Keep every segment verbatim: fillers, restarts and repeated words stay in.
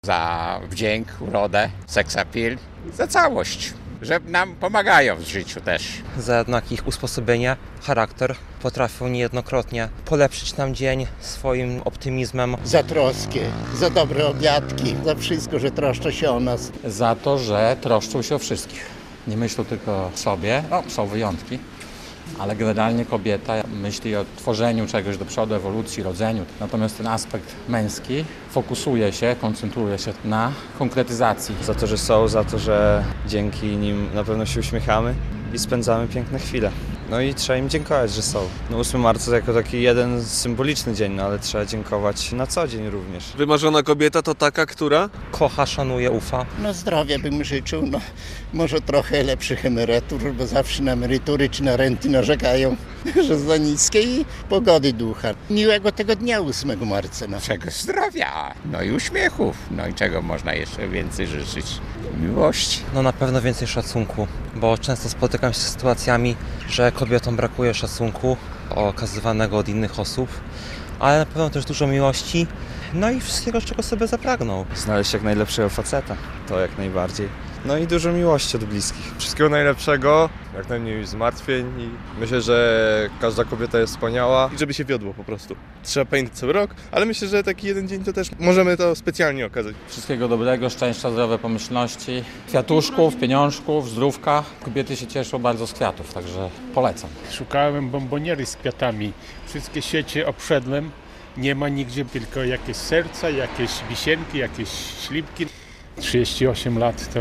za wdzięk, urodę, seksapil, za całość, że nam pomagają w życiu też. Za jednak ich usposobienie, charakter, potrafią niejednokrotnie polepszyć nam dzień swoim optymizmem. Za troskę, za dobre obiadki, za wszystko, że troszczą się o nas. Za to, że troszczą się o wszystkich. Nie myślą tylko o sobie, no, są wyjątki, ale generalnie kobieta myśli o tworzeniu czegoś do przodu, ewolucji, rodzeniu. Natomiast ten aspekt męski fokusuje się, koncentruje się na konkretyzacji. Za to, że są, za to, że dzięki nim na pewno się uśmiechamy i spędzamy piękne chwile. No i trzeba im dziękować, że są. No ósmego marca jako taki jeden symboliczny dzień, no ale trzeba dziękować na co dzień również. Wymarzona kobieta to taka, która? Kocha, szanuje, ufa. No zdrowia bym życzył, no może trochę lepszych emerytur, bo zawsze na emerytury czy na renty narzekają, że za niskie i pogody ducha. Miłego tego dnia ósmego marca. No. Czego zdrowia, no i uśmiechów, no i czego można jeszcze więcej życzyć? Miłości. No na pewno więcej szacunku, bo często spotykam się z sytuacjami, że kobietom brakuje szacunku okazywanego od innych osób, ale na pewno też dużo miłości, no i wszystkiego, czego sobie zapragną. Znaleźć jak najlepszego faceta, to jak najbardziej. No i dużo miłości od bliskich. Wszystkiego najlepszego, jak najmniej zmartwień i myślę, że każda kobieta jest wspaniała i żeby się wiodło po prostu. Trzeba pamiętać cały rok, ale myślę, że taki jeden dzień to też możemy to specjalnie okazać. Wszystkiego dobrego, szczęścia, zdrowej pomyślności, kwiatuszków, pieniążków, zdrówka. Kobiety się cieszą bardzo z kwiatów, także polecam. Szukałem bomboniery z kwiatami. Wszystkie siecie obszedłem. Nie ma nigdzie, tylko jakieś serca, jakieś wisienki, jakieś śliwki. trzydzieści osiem lat to,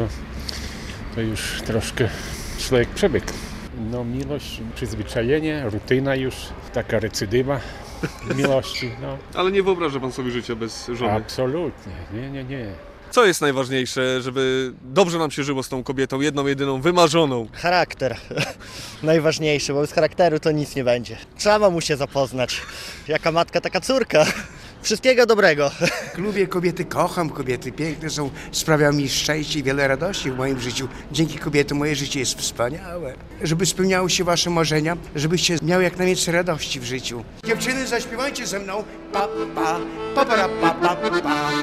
to już troszkę człowiek przebyk. No miłość, przyzwyczajenie, rutyna już, taka recydywa miłości. No. Ale nie wyobraża pan sobie życia bez żony? Absolutnie, nie, nie, nie. Co jest najważniejsze, żeby dobrze nam się żyło z tą kobietą, jedną, jedyną, wymarzoną? Charakter. Najważniejszy, bo bez charakteru to nic nie będzie. Trzeba mu się zapoznać. Jaka matka, taka córka. Wszystkiego dobrego. Lubię kobiety, kocham kobiety, piękne są, sprawiają mi szczęście i wiele radości w moim życiu. Dzięki kobietom moje życie jest wspaniałe. Żeby spełniały się wasze marzenia, żebyście miały jak najwięcej radości w życiu. Dziewczyny, zaśpiewajcie ze mną. Pa, pa, pa, pa, pa, pa, pa.